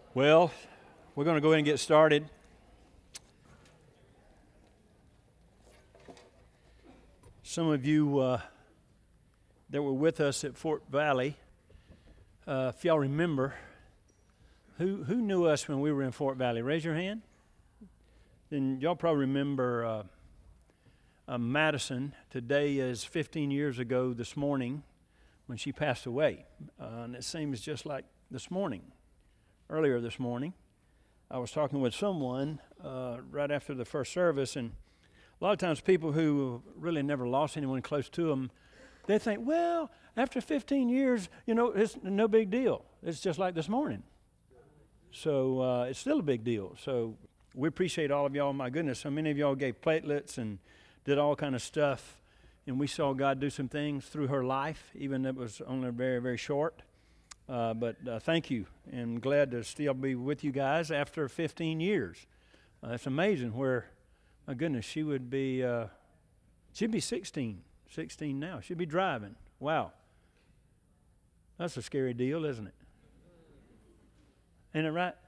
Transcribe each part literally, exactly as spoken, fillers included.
Well, we're going to go ahead and get started. Some of you uh, that were with us at Fort Valley, uh, if y'all remember, who who knew us when we were in Fort Valley? Raise your hand. Then y'all probably remember uh, uh, Madison. Today is fifteen years ago this morning when she passed away. Uh, and it seems just like this morning. Earlier this morning, I was talking with someone uh, right after the first service, and a lot of times people who really never lost anyone close to them, they think, well, after fifteen years, you know, it's no big deal. It's just like this morning. So uh, it's still a big deal. So we appreciate all of y'all. My goodness, so many of y'all gave platelets and did all kind of stuff, and we saw God do some things through her life, even if it was only very, very short. Uh, but uh, thank you, and glad to still be with you guys after fifteen years. Uh, it's amazing where, my goodness, she would be, uh, she'd be sixteen, sixteen now. She'd be driving. Wow. That's a scary deal, isn't it? Ain't it right?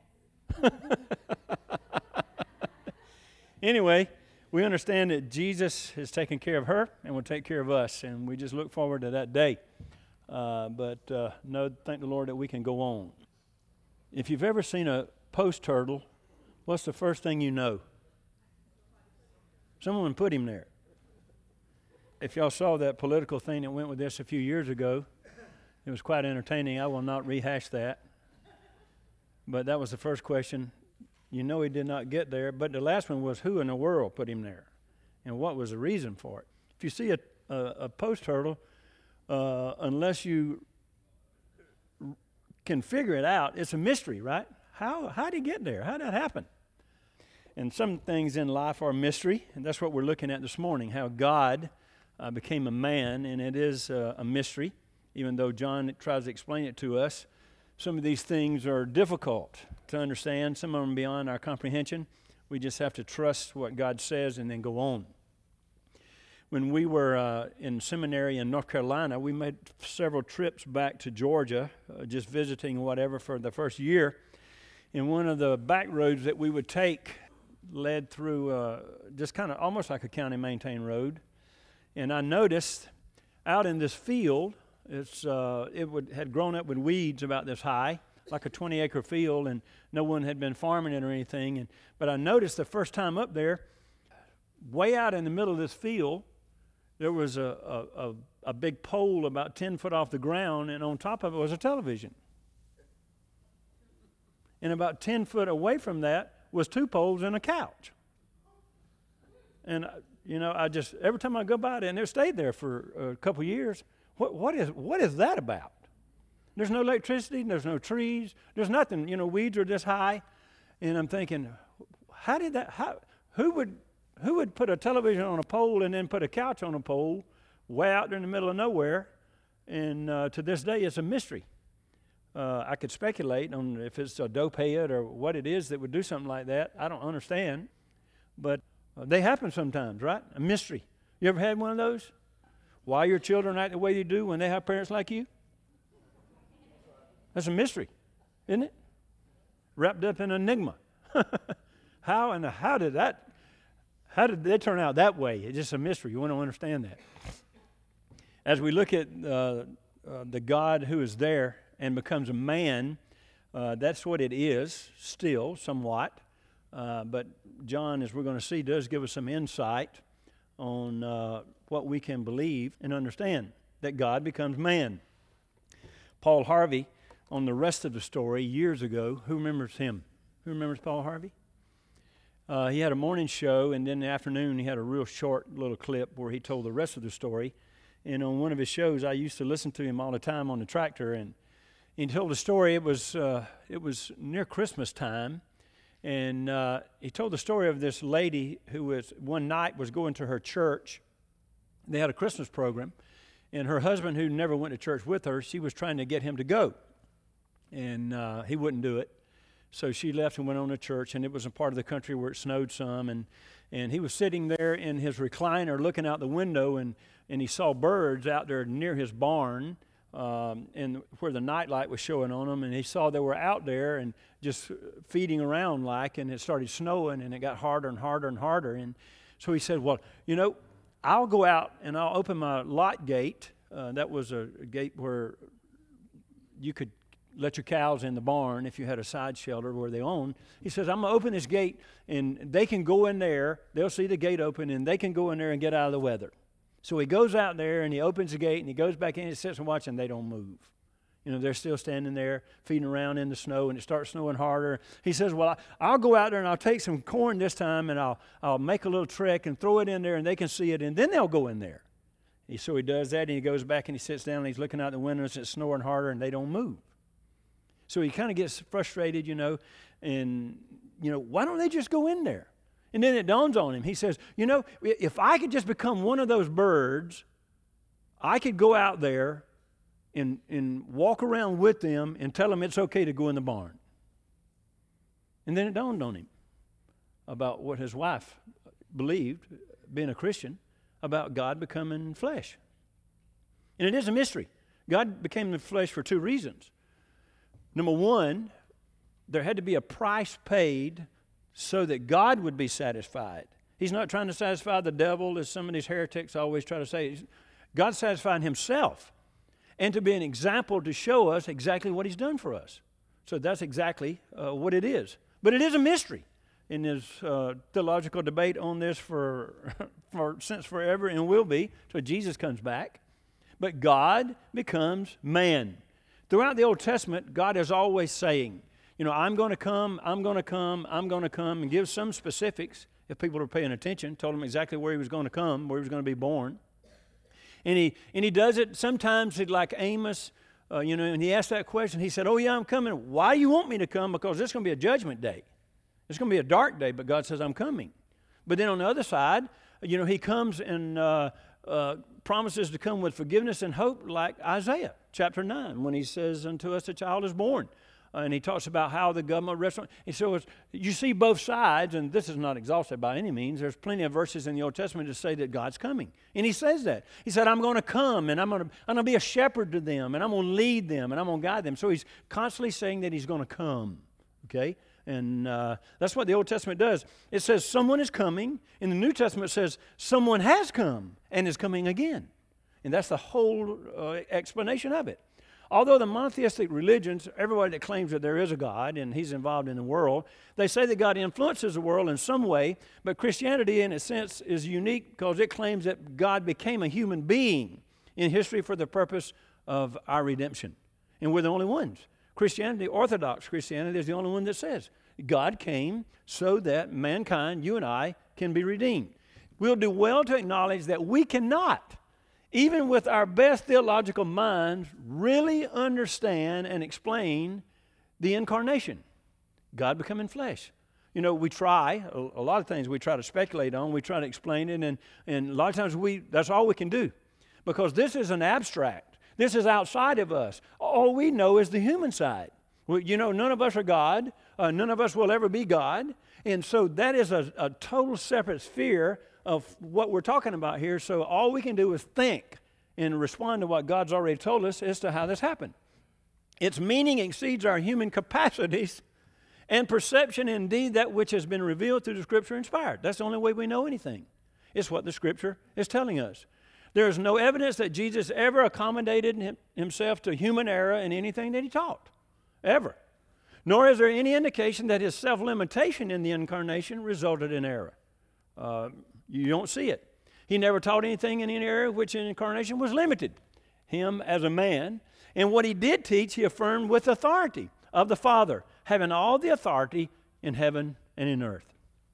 Anyway, we understand that Jesus has taken care of her and will take care of us, and we just look forward to that day. Uh, but uh, no, thank the Lord that we can go on. If you've ever seen a post turtle, what's the first thing you know? Someone put him there. If y'all saw that political thing that went with this a few years ago, it was quite entertaining. I will not rehash that. But that was the first question. You know he did not get there. But the last one was, who in the world put him there? And what was the reason for it? If you see a, a, a post turtle, Uh, unless you r- can figure it out, it's a mystery, right? How how did he get there? How did that happen? And some things in life are a mystery, and that's what we're looking at this morning, how God uh, became a man, and it is uh, a mystery, even though John tries to explain it to us. Some of these things are difficult to understand, some of them beyond our comprehension. We just have to trust what God says and then go on. When we were uh, in seminary in North Carolina, we made several trips back to Georgia, uh, just visiting whatever for the first year. And one of the back roads that we would take led through uh, just kind of almost like a county-maintained road. And I noticed out in this field, it's uh, it would, had grown up with weeds about this high, like a twenty-acre field, and no one had been farming it or anything. And but I noticed the first time up there, way out in the middle of this field, there was a, a, a, a big pole about ten foot off the ground, and on top of it was a television. And about ten foot away from that was two poles and a couch. And, you know, I just, every time I go by there, and it stayed there for a couple years, what, what is what is that about? There's no electricity, there's no trees, there's nothing, you know, weeds are this high. And I'm thinking, how did that, how, who would, Who would put a television on a pole and then put a couch on a pole way out there in the middle of nowhere? And uh, to this day, it's a mystery. Uh, I could speculate on if it's a dope head or what it is that would do something like that. I don't understand. But uh, they happen sometimes, right? A mystery. You ever had one of those? Why your children act the way they do when they have parents like you? That's a mystery, isn't it? Wrapped up in an enigma. How and how did that How did they turn out that way? It's just a mystery. You want to understand that. As we look at uh, uh, the God who is there and becomes a man, uh, that's what it is still, somewhat. Uh, but John, as we're going to see, does give us some insight on uh, what we can believe and understand, that God becomes man. Paul Harvey, on the rest of the story years ago, who remembers him? Who remembers Paul Harvey? Uh, he had a morning show, and then in the afternoon he had a real short little clip where he told the rest of the story. And on one of his shows, I used to listen to him all the time on the tractor, and he told the story. It was uh, it was near Christmas time, and uh, he told the story of this lady who was one night was going to her church. They had a Christmas program, and her husband, who never went to church with her, she was trying to get him to go, and uh, he wouldn't do it. So she left and went on to church, and it was a part of the country where it snowed some, and, and he was sitting there in his recliner looking out the window, and, and he saw birds out there near his barn um, and where the nightlight was showing on them, and he saw they were out there and just feeding around like, and it started snowing, and it got harder and harder and harder. And so he said, well, you know, I'll go out and I'll open my lot gate. Uh, that was a, a gate where you could let your cows in the barn if you had a side shelter where they owned. He says, I'm going to open this gate, and they can go in there. They'll see the gate open, and they can go in there and get out of the weather. So he goes out there, and he opens the gate, and he goes back in and sits and watches, and they don't move. You know, they're still standing there feeding around in the snow, and it starts snowing harder. He says, well, I'll go out there, and I'll take some corn this time, and I'll, I'll make a little trek and throw it in there, and they can see it, and then they'll go in there. And so he does that, and he goes back, and he sits down, and he's looking out the windows, and it's snowing harder, and they don't move. So he kind of gets frustrated, you know, and, you know, why don't they just go in there? And then it dawns on him. He says, you know, if I could just become one of those birds, I could go out there and, and walk around with them and tell them it's okay to go in the barn. And then it dawned on him about what his wife believed, being a Christian, about God becoming flesh. And it is a mystery. God became the flesh for two reasons. Number one, there had to be a price paid so that God would be satisfied. He's not trying to satisfy the devil, as some of these heretics always try to say. God's satisfying himself, and to be an example to show us exactly what he's done for us. So that's exactly uh, what it is. But it is a mystery. And there's uh, theological debate on this for, for since forever, and will be till Jesus comes back. But God becomes man. Throughout the Old Testament, God is always saying, you know, I'm going to come, I'm going to come, I'm going to come, and give some specifics, if people are paying attention, told them exactly where he was going to come, where he was going to be born. And he and he does it sometimes like Amos, uh, you know, and he asked that question. He said, oh, yeah, I'm coming. Why do you want me to come? Because it's going to be a judgment day. It's going to be a dark day, but God says, I'm coming. But then on the other side, you know, he comes and uh, uh, promises to come with forgiveness and hope, like Isaiah chapter nine, when he says, unto us a child is born. Uh, and he talks about how the government rests on. And so it's, you see both sides, and this is not exhaustive by any means. There's plenty of verses in the Old Testament to say that God's coming. And he says that. He said, I'm going to come, and I'm going to I'm going to be a shepherd to them, and I'm going to lead them, and I'm going to guide them. So he's constantly saying that he's going to come, okay? And uh, that's what the Old Testament does. It says someone is coming. In the New Testament, it says someone has come and is coming again. And that's the whole uh, explanation of it. Although the monotheistic religions, everybody that claims that there is a God and he's involved in the world, they say that God influences the world in some way, but Christianity in a sense is unique because it claims that God became a human being in history for the purpose of our redemption. And we're the only ones. Christianity, Orthodox Christianity, is the only one that says God came so that mankind, you and I, can be redeemed. We'll do well to acknowledge that we cannot, even with our best theological minds, really understand and explain the incarnation, God becoming flesh. You know, we try, a, a lot of things we try to speculate on, we try to explain it, and, and a lot of times we that's all we can do. Because this is an abstract. This is outside of us. All we know is the human side. Well, you know, none of us are God. Uh, none of us will ever be God. And so that is a, a total separate sphere of what we're talking about here. So all we can do is think and respond to what God's already told us as to how this happened. Its meaning exceeds our human capacities and perception, indeed that which has been revealed through the Scripture inspired. That's the only way we know anything. It's what the Scripture is telling us. There is no evidence that Jesus ever accommodated him, himself to human error in anything that he taught, ever. Nor is there any indication that his self-limitation in the incarnation resulted in error. Uh, You don't see it. He never taught anything in any area which in incarnation was limited him as a man. And what he did teach, he affirmed with authority of the Father, having all the authority in heaven and in earth.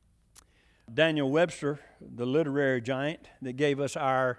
Daniel Webster, the literary giant that gave us our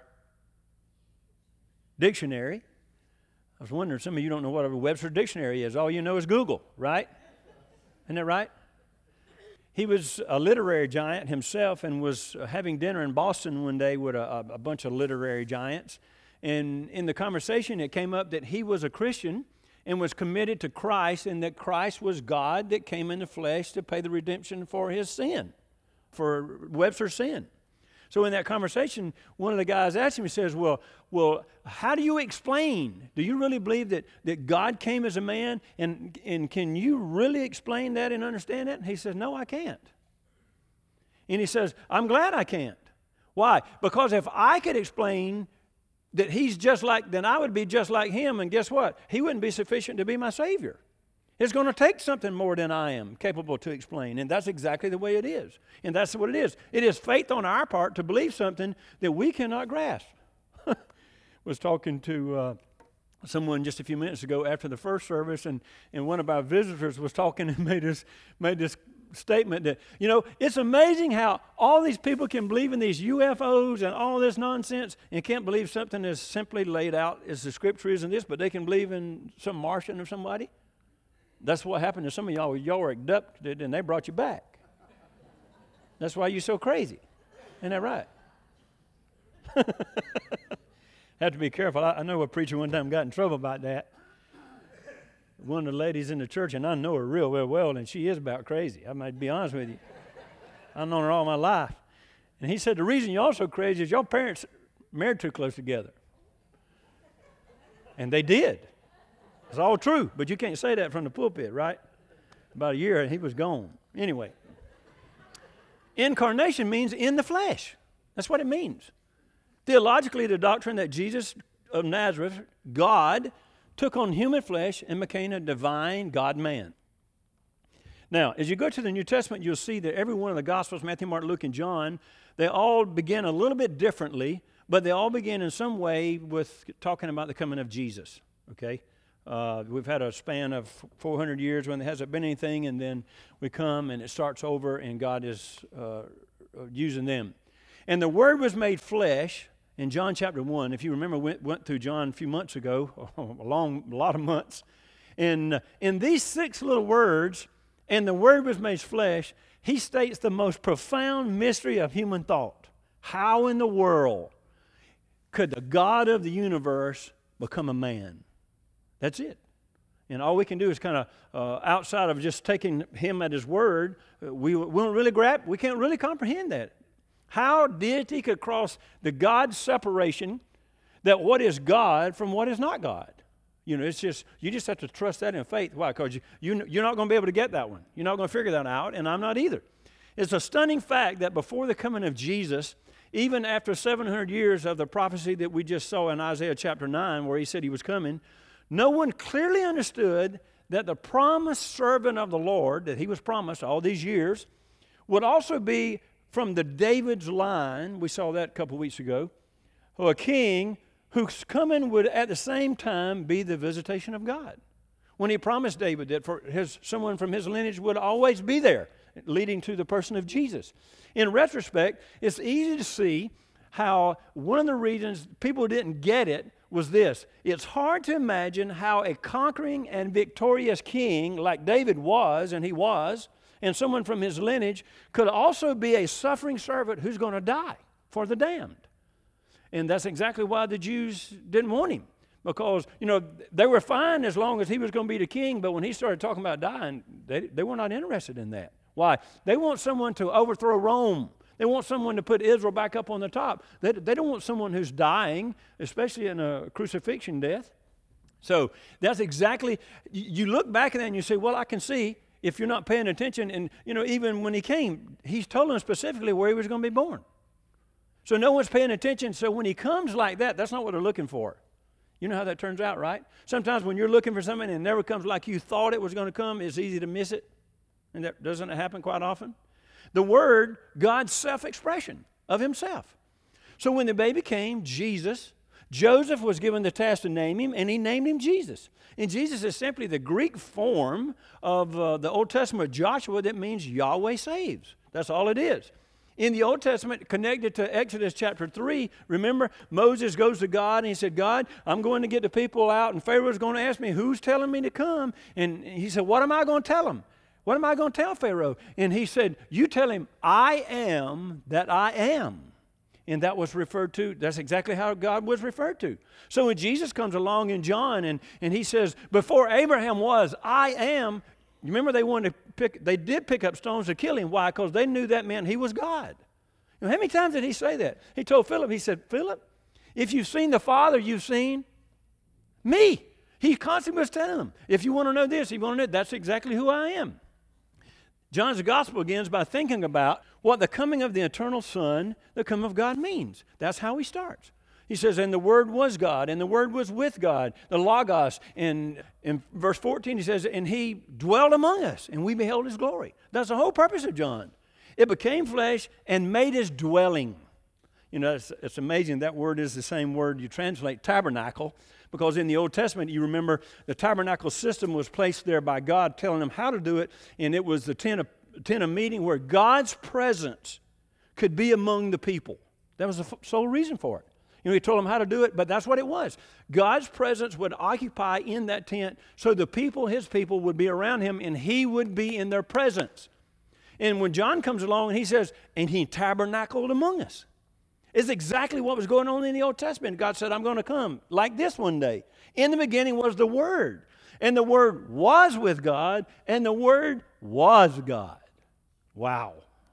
dictionary. I was wondering, some of you don't know what a Webster dictionary is. All you know is Google, right? Isn't that right? He was a literary giant himself and was having dinner in Boston one day with a, a bunch of literary giants. And in the conversation, it came up that he was a Christian and was committed to Christ, and that Christ was God that came in the flesh to pay the redemption for his sin, for Webster's sin. So in that conversation, one of the guys asked him, he says, well, well, how do you explain? Do you really believe that, that God came as a man? And, and can you really explain that and understand that? And he says, no, I can't. And he says, I'm glad I can't. Why? Because if I could explain that he's just like, then I would be just like him. And guess what? He wouldn't be sufficient to be my Savior. It's going to take something more than I am capable to explain. And that's exactly the way it is. And that's what it is. It is faith on our part to believe something that we cannot grasp. I was talking to uh, someone just a few minutes ago after the first service, and, and one of our visitors was talking and made this, made this statement that, you know, it's amazing how all these people can believe in these U F Os and all this nonsense and can't believe something as simply laid out as the Scripture is in this, but they can believe in some Martian or somebody. That's what happened to some of y'all. Y'all were abducted and they brought you back. That's why you're so crazy. Isn't that right? Have to be careful. I, I know a preacher one time got in trouble about that. One of the ladies in the church, and I know her real well, well, and she is about crazy. I might be honest with you. I've known her all my life. And he said, the reason y'all so crazy is your parents married too close together. And they did. It's all true, but you can't say that from the pulpit, right? About a year, and he was gone. Anyway, incarnation means in the flesh. That's what it means. Theologically, the doctrine that Jesus of Nazareth, God, took on human flesh and became a divine God-man. Now, as you go to the New Testament, you'll see that every one of the Gospels, Matthew, Mark, Luke, and John, they all begin a little bit differently, but they all begin in some way with talking about the coming of Jesus, okay? Uh, we've had a span of four hundred years when there hasn't been anything, and then we come and it starts over, and God is uh, using them. And the Word was made flesh in John chapter one. If you remember, we went, went through John a few months ago, a long, a lot of months. And in these six little words, and the Word was made flesh, he states the most profound mystery of human thought. How in the world could the God of the universe become a man? That's it. And all we can do is kind of, uh, outside of just taking him at his word, uh, we, we don't really grab, we can't really comprehend that. How deity could cross the God separation, that what is God from what is not God. You know, it's just, you just have to trust that in faith. Why? Because you, you, you're not going to be able to get that one. You're not going to figure that out, and I'm not either. It's a stunning fact that before the coming of Jesus, even after seven hundred years of the prophecy that we just saw in Isaiah chapter nine, where he said he was coming, no one clearly understood that the promised servant of the Lord, that he was promised all these years, would also be from the David's line, we saw that a couple weeks ago, a king whose coming would at the same time be the visitation of God. When he promised David that for his, someone from his lineage would always be there, leading to the person of Jesus. In retrospect, it's easy to see how one of the reasons people didn't get it was this. It's hard to imagine how a conquering and victorious king like David was, and he was, and someone from his lineage could also be a suffering servant who's going to die for the damned. And that's exactly why the Jews didn't want him. Because, you know, they were fine as long as he was going to be the king, but when he started talking about dying, they, they were not interested in that. Why? They want someone to overthrow Rome. They want someone to put Israel back up on the top. They, they don't want someone who's dying, especially in a crucifixion death. So that's exactly, you look back at that and you say, well, I can see if you're not paying attention. And, you know, even when he came, he's told them specifically where he was going to be born. So no one's paying attention. So when he comes like that, that's not what they're looking for. You know how that turns out, right? Sometimes when you're looking for something and it never comes like you thought it was going to come, it's easy to miss it. And that doesn't it happen quite often? The Word, God's self-expression of himself. So when the baby came, Jesus, Joseph was given the task to name him, and he named him Jesus. And Jesus is simply the Greek form of uh, the Old Testament Joshua that means Yahweh saves. That's all it is. In the Old Testament, connected to Exodus chapter three, remember, Moses goes to God and he said, God, I'm going to get the people out, and Pharaoh's going to ask me, who's telling me to come? And he said, what am I going to tell him? What am I going to tell Pharaoh? And he said, you tell him, I am that I am. And that was referred to, that's exactly how God was referred to. So when Jesus comes along in John and, and he says, before Abraham was, I am, remember they wanted to pick, they did pick up stones to kill him. Why? Because they knew that meant he was God. You know, how many times did he say that? He told Philip, he said, Philip, if you've seen the Father, you've seen me. He constantly was telling them, if you want to know this, if you want to know that, that's exactly who I am. John's gospel begins by thinking about what the coming of the eternal Son, the coming of God means. That's how he starts. He says, and the Word was God, and the Word was with God, the Logos. And in verse fourteen, he says, and he dwelled among us, and we beheld his glory. That's the whole purpose of John. It became flesh and made his dwelling. You know, it's, it's amazing. That word is the same word you translate tabernacle, because in the Old Testament, you remember the tabernacle system was placed there by God, telling them how to do it, and it was the tent of, tent of meeting where God's presence could be among the people. That was the f- sole reason for it. You know, he told them how to do it, but that's what it was. God's presence would occupy in that tent, so the people, his people, would be around him, and he would be in their presence. And when John comes along and he says, and he tabernacled among us, it's exactly what was going on in the Old Testament. God said, I'm going to come like this one day. In the beginning was the Word, and the Word was with God, and the Word was God. Wow.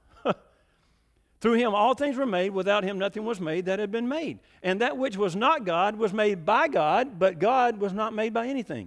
Through him all things were made. Without him nothing was made that had been made. And that which was not God was made by God, but God was not made by anything.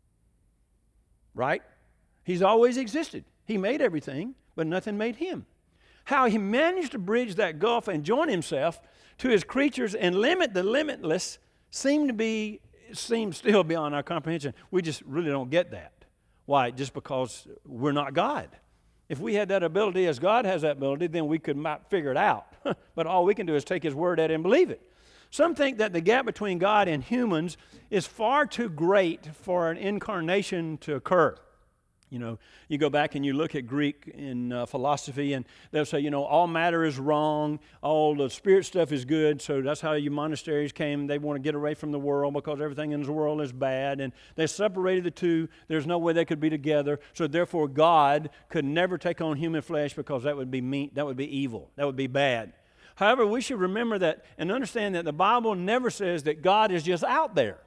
Right? He's always existed. He made everything, but nothing made him. How he managed to bridge that gulf and join himself to his creatures and limit the limitless seemed to be, seems still beyond our comprehension. We just really don't get that. Why? Just because we're not God. If we had that ability as God has that ability, then we could might figure it out. But all we can do is take his word at it and believe it. Some think that the gap between God and humans is far too great for an incarnation to occur. You know, you go back and you look at Greek in uh, philosophy, and they'll say, you know, all matter is wrong, all the spirit stuff is good, so that's how your monasteries came. They want to get away from the world because everything in the world is bad, and they separated the two. There's no way they could be together, so therefore God could never take on human flesh because that would be mean, that would be evil, that would be bad. However, we should remember that and understand that the Bible never says that God is just out there.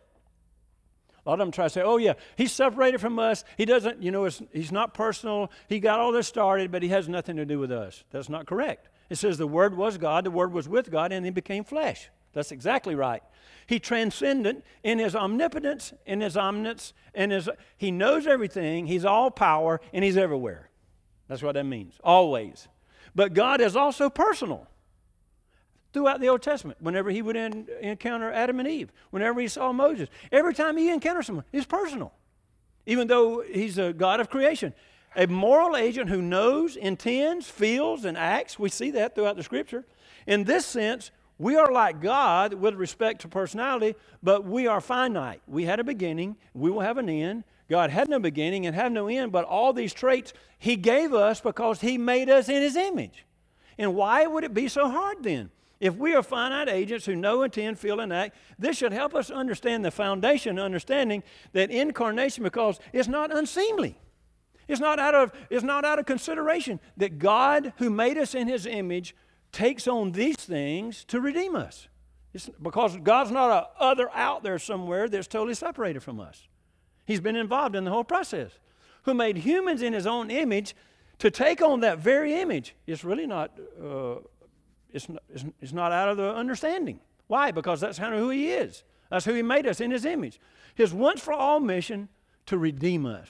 A lot of them try to say, oh, yeah, he's separated from us. He doesn't, you know, it's, he's not personal. He got all this started, but he has nothing to do with us. That's not correct. It says the Word was God, the Word was with God, and he became flesh. That's exactly right. He transcendent in his omnipotence, in his omniscience, and his, he knows everything. He's all power, and he's everywhere. That's what that means, always. But God is also personal. Throughout the Old Testament, whenever he would in, encounter Adam and Eve, whenever he saw Moses, every time he encountered someone, it's personal. Even though he's a God of creation. A moral agent who knows, intends, feels, and acts. We see that throughout the Scripture. In this sense, we are like God with respect to personality, but we are finite. We had a beginning. We will have an end. God had no beginning and had no end, but all these traits he gave us because he made us in his image. And why would it be so hard then? If we are finite agents who know, intend, feel, and act, this should help us understand the foundation, understanding that incarnation, because it's not unseemly. It's not out of, it's not out of consideration that God, who made us in his image, takes on these things to redeem us. It's because God's not a other out there somewhere that's totally separated from us. He's been involved in the whole process. Who made humans in his own image to take on that very image. It's really not... Uh, It's not, it's not out of the understanding. Why? Because that's kind of who he is. That's who he made us in his image. His once-for-all mission to redeem us.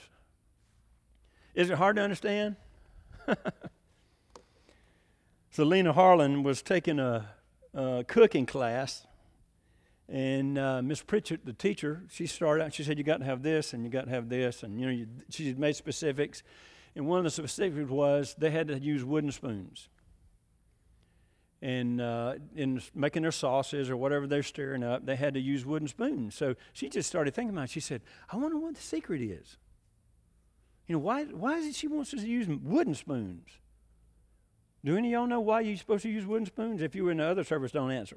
Is it hard to understand? So Lena Harlan was taking a, a cooking class, and uh, Miss Pritchett, the teacher, she started out, she said, you got to have this, and you got to have this, and you know, you, she made specifics. And one of the specifics was they had to use wooden spoons. And uh, in making their sauces or whatever they're stirring up, they had to use wooden spoons. So she just started thinking about it. She said, I wonder what the secret is. You know, why, why is it she wants us to use wooden spoons? Do any of y'all know why you're supposed to use wooden spoons? If you were in the other service, don't answer.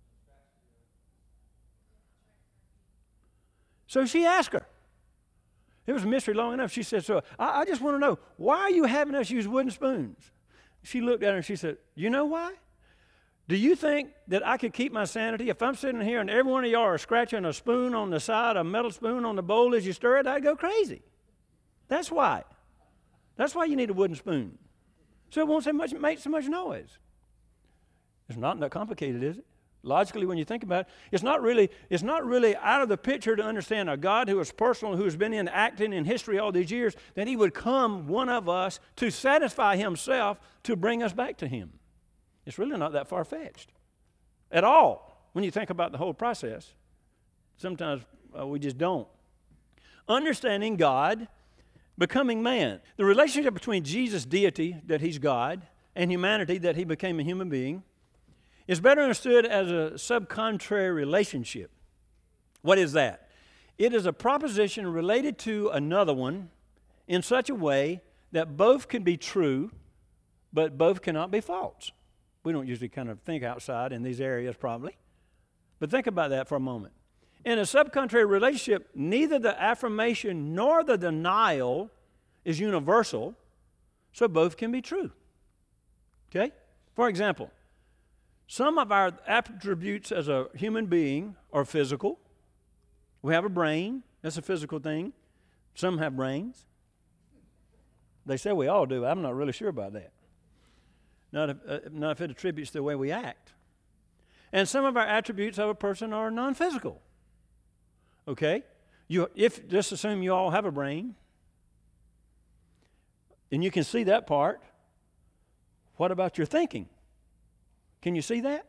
So she asked her. It was a mystery long enough. She said, so I, I just want to know, why are you having us use wooden spoons? She looked at her and she said, you know why? Do you think that I could keep my sanity if I'm sitting here and every one of y'all are scratching a spoon on the side, a metal spoon on the bowl as you stir it? I'd go crazy. That's why. That's why you need a wooden spoon. So it won't so much, make so much noise. It's not that complicated, is it? Logically, when you think about it, it's not really, it's not really out of the picture to understand a God who is personal, who's been in acting in history all these years, that he would come, one of us, to satisfy himself, to bring us back to him. It's really not that far-fetched at all when you think about the whole process. Sometimes uh, we just don't. Understanding God, becoming man. The relationship between Jesus' deity, that he's God, and humanity, that he became a human being, is better understood as a subcontrary relationship. What is that? It is a proposition related to another one in such a way that both can be true, but both cannot be false. We don't usually kind of think outside in these areas probably, but think about that for a moment. In a subcontrary relationship, neither the affirmation nor the denial is universal, so both can be true. Okay? For example, some of our attributes as a human being are physical. We have a brain. That's a physical thing. Some have brains. They say we all do. I'm not really sure about that. Not if, uh, not if it attributes to the way we act. And some of our attributes of a person are non-physical. Okay? You, if just assume you all have a brain, and you can see that part, what about your thinking? Can you see that?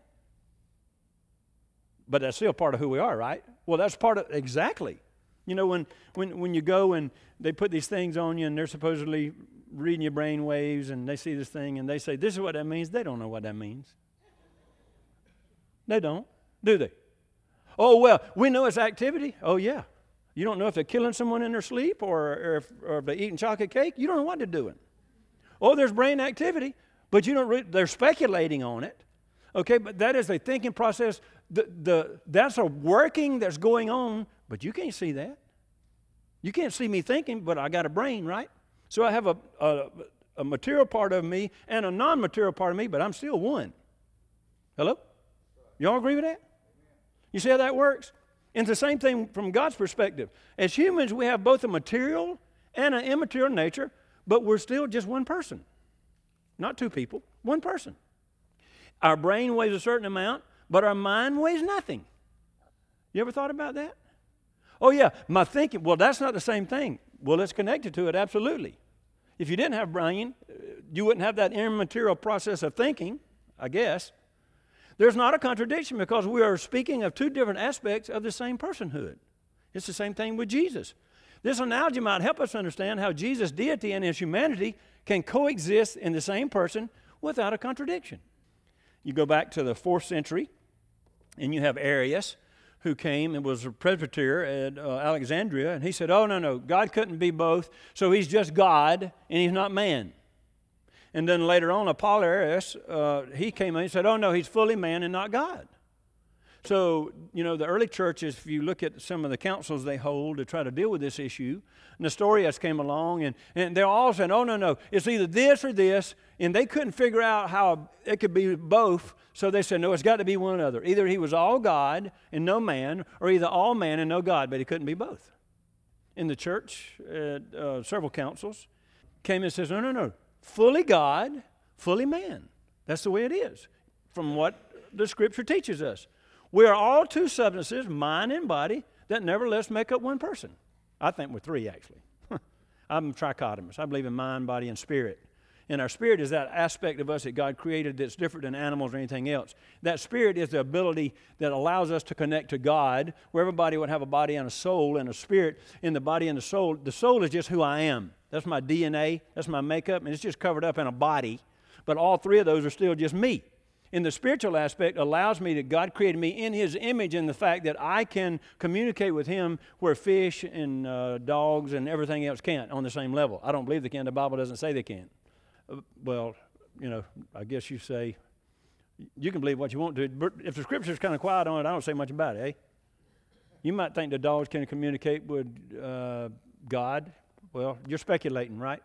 But that's still part of who we are, right? Well, that's part of, exactly. You know, when, when, when you go and they put these things on you and they're supposedly reading your brain waves and they see this thing and they say, this is what that means. They don't know what that means. They don't, do they? Oh, well, we know it's activity. Oh, yeah. You don't know if they're killing someone in their sleep or, or, if, or if they're eating chocolate cake. You don't know what they're doing. Oh, there's brain activity, but you don't. Re- they're speculating on it. Okay, but that is a thinking process. The, the, that's a working that's going on, but you can't see that. You can't see me thinking, but I got a brain, right? So I have a, a, a material part of me and a non-material part of me, but I'm still one. Hello? Y'all agree with that? You see how that works? And it's the same thing from God's perspective. As humans, we have both a material and an immaterial nature, but we're still just one person. Not two people, one person. Our brain weighs a certain amount, but our mind weighs nothing. You ever thought about that? Oh, yeah, my thinking, well, that's not the same thing. Well, it's connected to it, absolutely. If you didn't have brain, you wouldn't have that immaterial process of thinking, I guess. There's not a contradiction because we are speaking of two different aspects of the same personhood. It's the same thing with Jesus. This analogy might help us understand how Jesus' deity and his humanity can coexist in the same person without a contradiction. You go back to the fourth century, and you have Arius, who came and was a presbyter at uh, Alexandria, and he said, oh, no, no, God couldn't be both, so he's just God, and he's not man. And then later on, Apollonius, uh, he came in and said, oh, no, he's fully man and not God. So, you know, the early churches, if you look at some of the councils they hold to try to deal with this issue, Nestorius came along, and, and they're all saying, oh, no, no, it's either this or this, and they couldn't figure out how it could be both, so they said, no, it's got to be one or the other. Either he was all God and no man, or either all man and no God, but he couldn't be both. In the church, at uh, several councils, came and says, no, no, no, fully God, fully man. That's the way it is, from what the Scripture teaches us. We are all two substances, mind and body, that nevertheless make up one person. I think we're three, actually. I'm trichotomous. I believe in mind, body, and spirit. And our spirit is that aspect of us that God created that's different than animals or anything else. That spirit is the ability that allows us to connect to God, where everybody would have a body and a soul and a spirit in the body and the soul. The soul is just who I am. That's my D N A. That's my makeup, and it's just covered up in a body. But all three of those are still just me. In the spiritual aspect allows me that God created me in His image, and the fact that I can communicate with Him where fish and uh, dogs and everything else can't on the same level. I don't believe they can. The Bible doesn't say they can. Uh, well, you know, I guess you say, you can believe what you want to, but if the Scripture's kind of quiet on it, I don't say much about it, eh? You might think the dogs can communicate with uh, God. Well, you're speculating, right?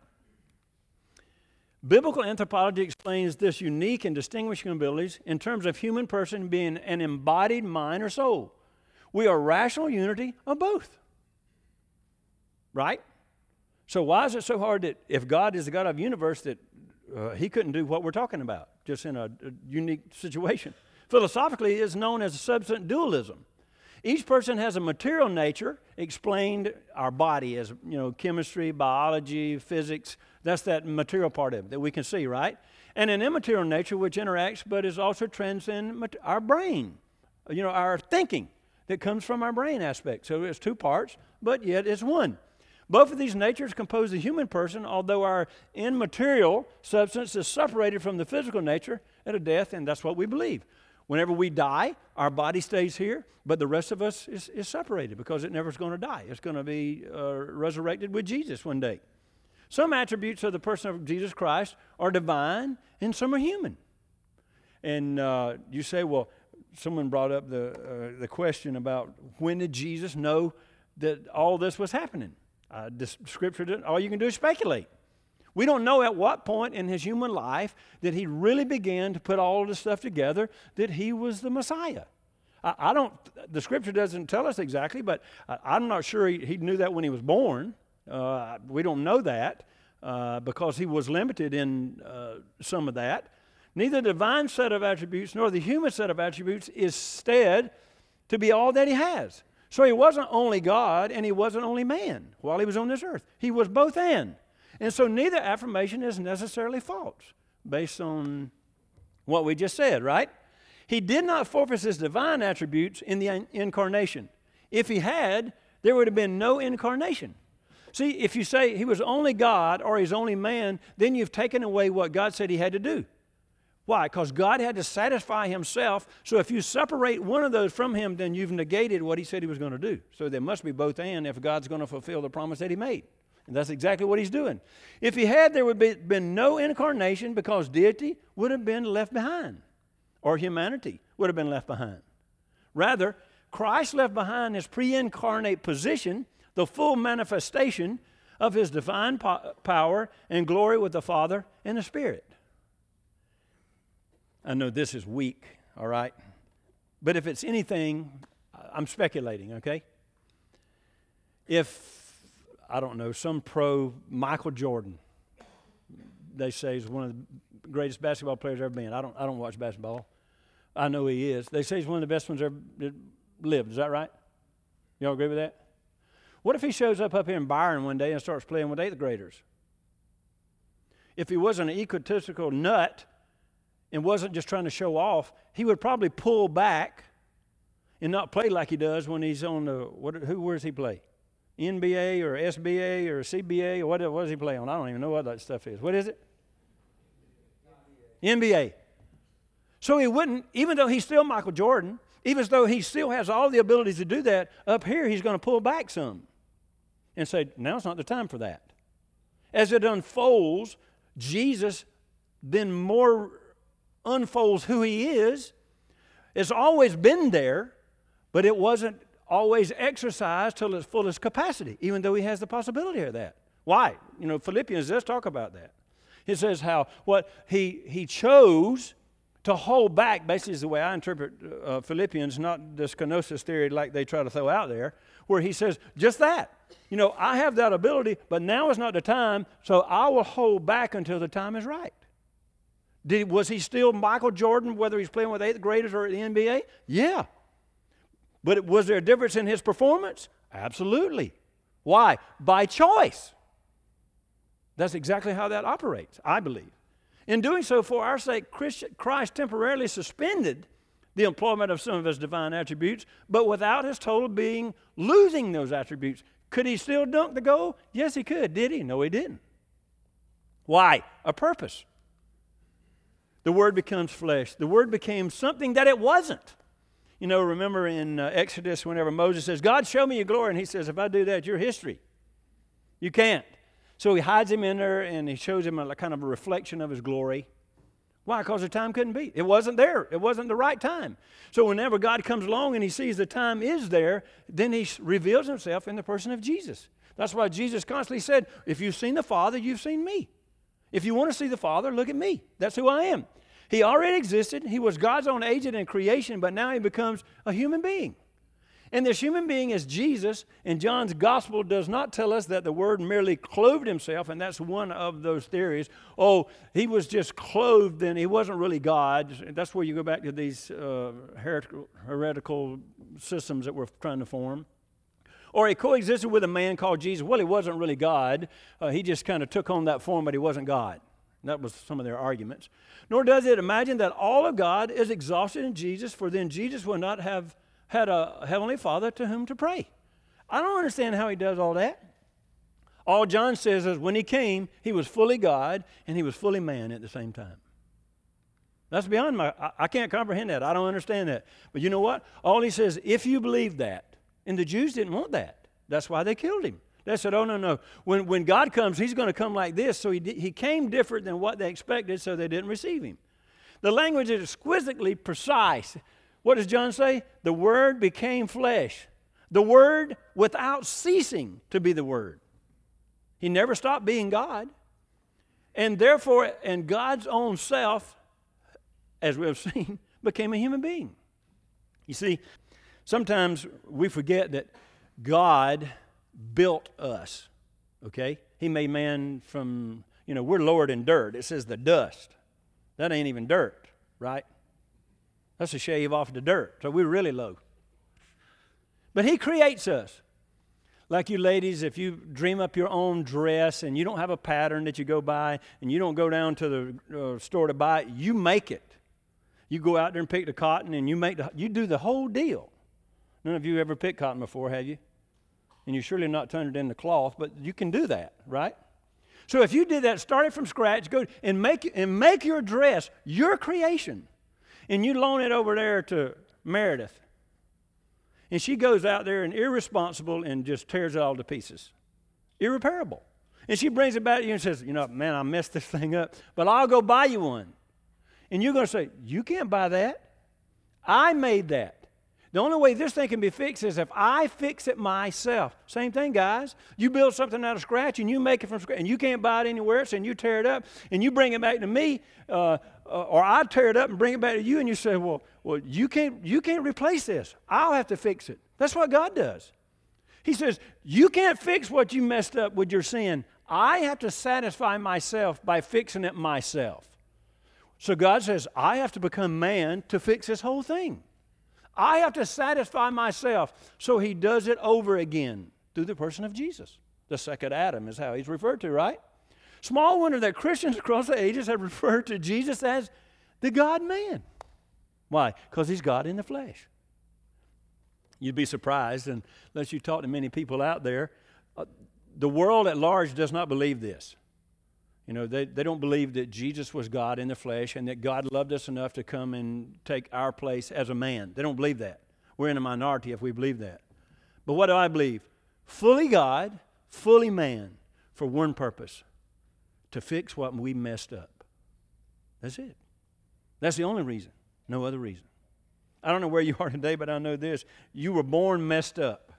Biblical anthropology explains this unique and distinguishing abilities in terms of human person being an embodied mind or soul. We are rational unity of both. Right? So why is it so hard that if God is the God of the universe, that uh, he couldn't do what we're talking about, just in a, a unique situation. Philosophically, it's known as substance dualism. Each person has a material nature, explained our body as, you know, chemistry, biology, physics. That's that material part of it that we can see, right? And an immaterial nature which interacts but is also transcend our brain, you know, our thinking that comes from our brain aspect. So it's two parts, but yet it's one. Both of these natures compose the human person, although our immaterial substance is separated from the physical nature at a death, and that's what we believe. Whenever we die, our body stays here, but the rest of us is, is separated because it never is going to die. It's going to be uh, resurrected with Jesus one day. Some attributes of the person of Jesus Christ are divine and some are human. And uh, you say, well, someone brought up the, uh, the question about when did Jesus know that all this was happening? Uh, the scripture, didn't, all you can do is speculate. We don't know at what point in his human life that he really began to put all of this stuff together, that he was the Messiah. I, I don't, the scripture doesn't tell us exactly, but I, I'm not sure he, he knew that when he was born. Uh, we don't know that uh, because he was limited in uh, some of that. Neither the divine set of attributes nor the human set of attributes is said to be all that he has. So he wasn't only God and he wasn't only man while he was on this earth. He was both and. And so neither affirmation is necessarily false based on what we just said, right? He did not forfeit his divine attributes in the incarnation. If he had, there would have been no incarnation. See, if you say he was only God or he's only man, then you've taken away what God said he had to do. Why? Because God had to satisfy himself. So if you separate one of those from him, then you've negated what he said he was going to do. So there must be both and if God's going to fulfill the promise that he made. And that's exactly what he's doing. If he had, there would have been no incarnation because deity would have been left behind, or humanity would have been left behind. Rather, Christ left behind his pre-incarnate position, the full manifestation of his divine po- power and glory with the Father and the Spirit. I know this is weak, all right? But if it's anything, I'm speculating, okay? If I don't know, some pro, Michael Jordan, they say is one of the greatest basketball players ever been. I don't I don't watch basketball. I know he is. They say he's one of the best ones ever lived. Is that right? Y'all agree with that? What if he shows up up here in Byron one day and starts playing with eighth graders? If he wasn't an egotistical nut and wasn't just trying to show off, he would probably pull back and not play like he does when he's on the, what, who, where does he play? N B A or S B A or C B A or what, what does he play on? I don't even know what that stuff is. What is it? N B A. So he wouldn't, even though he's still Michael Jordan, even though he still has all the abilities to do that, up here he's going to pull back some and say, now's not the time for that. As it unfolds, Jesus then more unfolds who he is. It's always been there, but it wasn't always exercised till its fullest capacity, even though he has the possibility of that. Why? You know, Philippians does talk about that. It says how what he he chose to hold back, basically is the way I interpret uh, Philippians, not this kenosis theory like they try to throw out there, where he says just that. You know, I have that ability, but now is not the time, so I will hold back until the time is right. Did, was he still Michael Jordan, whether he's playing with eighth graders or at the N B A? Yeah. But was there a difference in his performance? Absolutely. Why? By choice. That's exactly how that operates, I believe. In doing so, for our sake, Christ temporarily suspended the employment of some of his divine attributes, but without his total being losing those attributes. Could he still dunk the goal? Yes, he could. Did he? No, he didn't. Why? A purpose. The Word becomes flesh. The Word became something that it wasn't. You know, remember in uh, Exodus whenever Moses says, God, show me your glory. And he says, if I do that, you're history. You can't. So he hides him in there and he shows him a kind of a reflection of his glory. Why? Because the time couldn't be. It wasn't there. It wasn't the right time. So whenever God comes along and he sees the time is there, then he reveals himself in the person of Jesus. That's why Jesus constantly said, if you've seen the Father, you've seen me. If you want to see the Father, look at me. That's who I am. He already existed. He was God's own agent in creation, but now he becomes a human being. And this human being is Jesus, and John's gospel does not tell us that the Word merely clothed himself, and that's one of those theories. Oh, he was just clothed and he wasn't really God. That's where you go back to these uh, heretical, heretical systems that we're trying to form. Or he coexisted with a man called Jesus. Well, he wasn't really God. Uh, he just kind of took on that form, but he wasn't God. That was some of their arguments. Nor does it imagine that all of God is exhausted in Jesus, for then Jesus will not have had a heavenly Father to whom to pray. I don't understand how he does all that. All John says is when he came, he was fully God and he was fully man at the same time. That's beyond my, I, I can't comprehend that. I don't understand that. But you know what? All he says, if you believe that, and the Jews didn't want that. That's why they killed him. They said, oh, no, no. When, when God comes, he's going to come like this. So he, he came different than what they expected, so they didn't receive him. The language is exquisitely precise. What does John say? The Word became flesh. The Word without ceasing to be the Word. He never stopped being God. And therefore, in God's own self, as we have seen, became a human being. You see, sometimes we forget that God built us, okay? He made man from, you know, we're lowered in dirt. It says the dust. That ain't even dirt, right? That's a shave off the dirt, so we're really low. But he creates us. Like you ladies, if you dream up your own dress and you don't have a pattern that you go by and you don't go down to the uh, store to buy it, you make it. You go out there and pick the cotton and you make the, you do the whole deal. None of you ever picked cotton before, have you? And you surely not turned it into cloth, but you can do that, right? So if you did that, start it from scratch, go and make and make your dress your creation. And you loan it over there to Meredith. And she goes out there and irresponsible and just tears it all to pieces. Irreparable. And she brings it back to you and says, you know, man, I messed this thing up, but I'll go buy you one. And you're going to say, you can't buy that. I made that. The only way this thing can be fixed is if I fix it myself. Same thing, guys. You build something out of scratch and you make it from scratch and you can't buy it anywhere else and you tear it up and you bring it back to me uh, uh, or I tear it up and bring it back to you and you say, well, well, you can't, you can't replace this. I'll have to fix it. That's what God does. He says, you can't fix what you messed up with your sin. I have to satisfy myself by fixing it myself. So God says, I have to become man to fix this whole thing. I have to satisfy myself. So he does it over again through the person of Jesus. The second Adam is how he's referred to, right? Small wonder that Christians across the ages have referred to Jesus as the God-man. Why? Because he's God in the flesh. You'd be surprised, unless you talk to many people out there, uh, the world at large does not believe this. You know, they, they don't believe that Jesus was God in the flesh and that God loved us enough to come and take our place as a man. They don't believe that. We're in a minority if we believe that. But what do I believe? Fully God, fully man, for one purpose, to fix what we messed up. That's it. That's the only reason. No other reason. I don't know where you are today, but I know this. You were born messed up.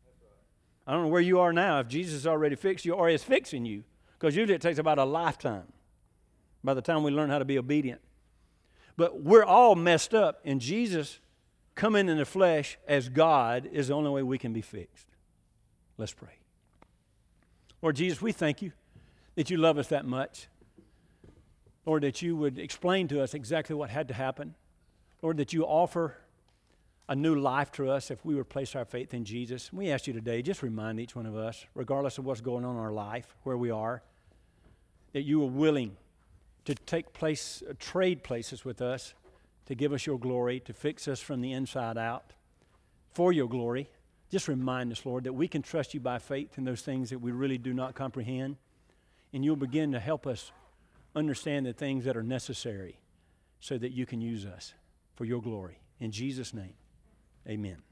I don't know where you are now, if Jesus has already fixed you or is fixing you. Because usually it takes about a lifetime by the time we learn how to be obedient. But we're all messed up, and Jesus coming in the flesh as God is the only way we can be fixed. Let's pray. Lord Jesus, we thank you that you love us that much. Lord, that you would explain to us exactly what had to happen. Lord, that you offer a new life to us if we would place our faith in Jesus. We ask you today, just remind each one of us, regardless of what's going on in our life, where we are, that you are willing to take place, uh, trade places with us, to give us your glory, to fix us from the inside out for your glory. Just remind us, Lord, that we can trust you by faith in those things that we really do not comprehend. And you'll begin to help us understand the things that are necessary so that you can use us for your glory. In Jesus' name, amen.